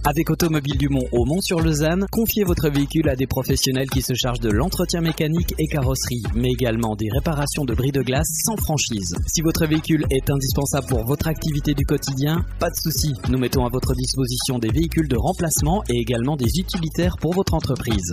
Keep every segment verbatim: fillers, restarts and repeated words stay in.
Avec Automobile du Mont au Mont-sur-Lausanne, confiez votre véhicule à des professionnels qui se chargent de l'entretien mécanique et carrosserie, mais également des réparations de bris de glace sans franchise. Si votre véhicule est indispensable pour votre activité du quotidien, pas de souci. Nous mettons à votre disposition des véhicules de remplacement et également des utilitaires pour votre entreprise.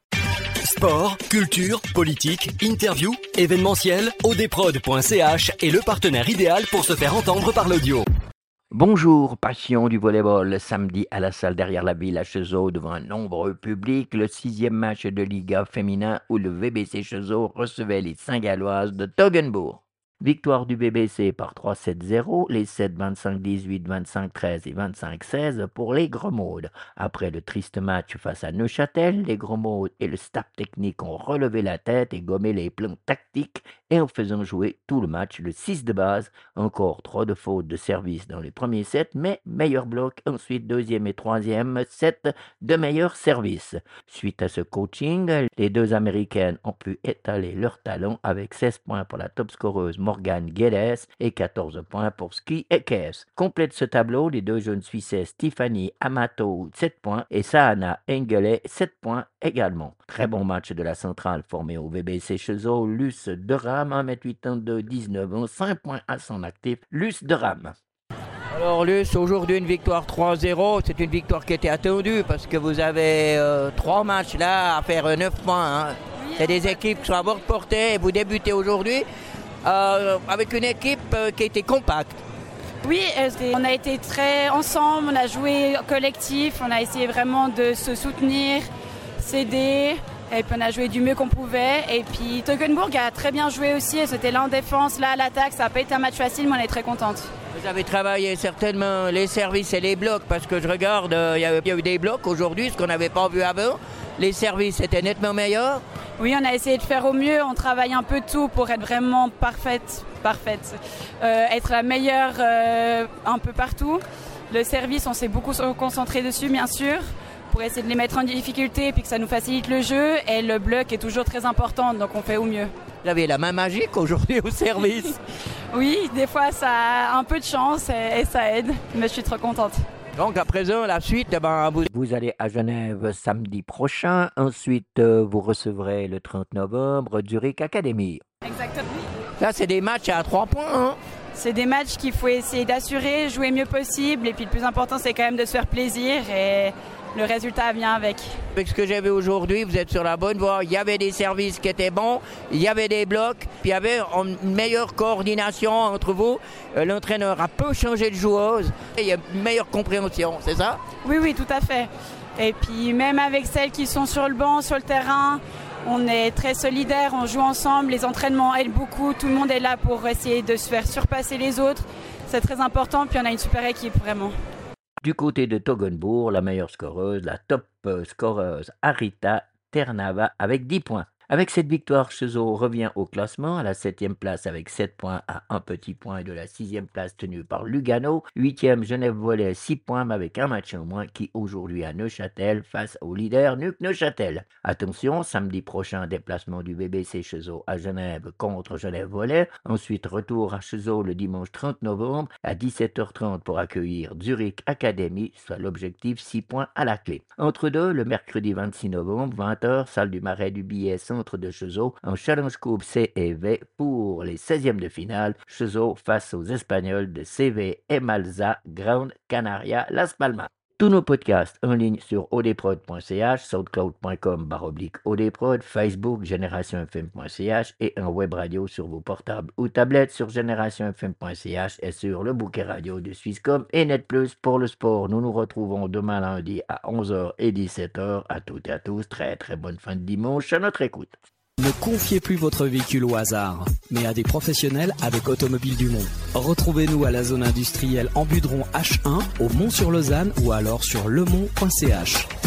Sport, culture, politique, interview, événementiel, odprod point c h est le partenaire idéal pour se faire entendre par l'audio. Bonjour, passion du volleyball. Samedi à la salle derrière la ville à Cheseaux devant un nombreux public, le sixième match de Liga féminin où le V B C Cheseaux recevait les Saint-Galloises de Toggenbourg. Victoire du V B C par trois sept zéro, les sept vingt-cinq dix-huit, vingt-cinq treize et vingt-cinq seize pour les Grosmaudes. Après le triste match face à Neuchâtel, les Grosmaudes et le staff technique ont relevé la tête et gommé les plans tactiques et en faisant jouer tout le match le six de base. Encore trop de fautes de service dans les premiers sets, mais meilleur bloc, ensuite deuxième et troisième set de meilleurs services. Suite à ce coaching, les deux Américaines ont pu étaler leur talent avec seize points pour la top scoreuse Morgane Guedes et quatorze points pour Ski Ekes. Complète ce tableau les deux jeunes Suissesses Tiffany Amato sept points et Sahana Engele sept points également. Très bon match de la centrale formée au V B C Cheseaux, Luce Derame, un mètre quatre-vingt-deux, dix-neuf ans, cinq points à son actif. Luce Derame. Alors Luce, aujourd'hui une victoire trois zéro, c'est une victoire qui était attendue parce que vous avez euh, trois matchs là à faire neuf points. Hein. C'est des équipes qui sont à bord de portée et vous débutez aujourd'hui Euh, avec une équipe euh, qui était compacte. Oui, on a été très ensemble, on a joué collectif, on a essayé vraiment de se soutenir, s'aider, et puis on a joué du mieux qu'on pouvait. Et puis Toggenbourg a très bien joué aussi, c'était là en défense, là à l'attaque, ça n'a pas été un match facile, mais on est très contente. Vous avez travaillé certainement les services et les blocs, parce que je regarde, il euh, y, y a eu des blocs aujourd'hui, ce qu'on n'avait pas vu avant. Les services étaient nettement meilleurs. Oui, on a essayé de faire au mieux, on travaille un peu tout pour être vraiment parfaite, parfaite, euh, être la meilleure euh, un peu partout. Le service, on s'est beaucoup concentré dessus, bien sûr, pour essayer de les mettre en difficulté et puis que ça nous facilite le jeu. Et le bloc est toujours très important, donc on fait au mieux. Vous avez la main magique aujourd'hui au service. Oui, des fois ça a un peu de chance et, et ça aide, mais je suis trop contente. Donc à présent, la suite, eh ben, vous... vous allez à Genève samedi prochain. Ensuite, euh, vous recevrez le trente novembre Zurich Academy. Exactement. Là, c'est des matchs à trois points. Hein. C'est des matchs qu'il faut essayer d'assurer, jouer le mieux possible. Et puis le plus important, c'est quand même de se faire plaisir. Et le résultat vient avec. Avec ce que j'ai vu aujourd'hui, vous êtes sur la bonne voie. Il y avait des services qui étaient bons, il y avait des blocs, puis il y avait une meilleure coordination entre vous. Euh, l'entraîneur a peu changé de joueuse et il y a une meilleure compréhension, c'est ça? Oui, oui, tout à fait. Et puis même avec celles qui sont sur le banc, sur le terrain, on est très solidaires, on joue ensemble, les entraînements aident beaucoup, tout le monde est là pour essayer de se faire surpasser les autres. C'est très important, puis on a une super équipe, vraiment. Du côté de Toggenbourg, la meilleure scoreuse, la top scoreuse Arita Ternava avec dix points. Avec cette victoire, Cheseaux revient au classement à la septième place avec sept points à un petit point de la sixième place tenue par Lugano. huitième, Genève Volley, six points mais avec un match en moins qui aujourd'hui à Neuchâtel face au leader Nuc Neuchâtel. Attention, samedi prochain, déplacement du V B C Cheseaux à Genève contre Genève Volley. Ensuite, retour à Cheseaux le dimanche trente novembre à dix-sept heures trente pour accueillir Zurich Academy, soit l'objectif six points à la clé. Entre deux, le mercredi vingt-six novembre, vingt heures, salle du Marais du Billet Centre de Cheseaux en Challenge Coupe C et V pour les seizièmes de finale. Cheseaux face aux Espagnols de C V Emalza, Ground Canaria, Las Palmas. Tous nos podcasts en ligne sur odprod point c h, soundcloud point com barre oblique odprod, Facebook génération f m point c h et un web radio sur vos portables ou tablettes sur génération f m point c h et sur le bouquet radio de Swisscom et Net Plus pour le sport. Nous nous retrouvons demain lundi à onze heures et dix-sept heures. À toutes et à tous, très très bonne fin de dimanche à notre écoute. Ne confiez plus votre véhicule au hasard, mais à des professionnels avec Automobile du Mont. Retrouvez-nous à la zone industrielle en Budron H un, au Mont-sur-Lausanne ou alors sur lemont point c h.